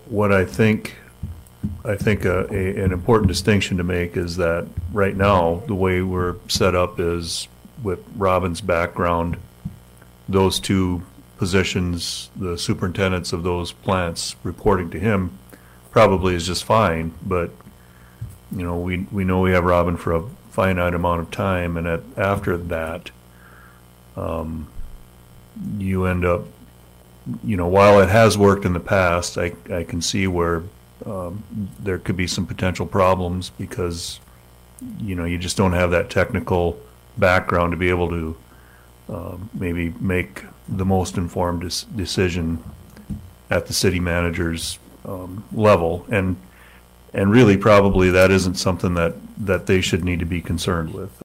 what an important distinction to make is that right now, the way we're set up is with Robin's background, those two positions, the superintendents of those plants reporting to him probably is just fine, but we know we have Robin for a finite amount of time, and after that, you end up, while it has worked in the past, I can see where there could be some potential problems because you just don't have that technical background to be able to maybe make the most informed decision at the city manager's level, and really probably that isn't something that they should need to be concerned with.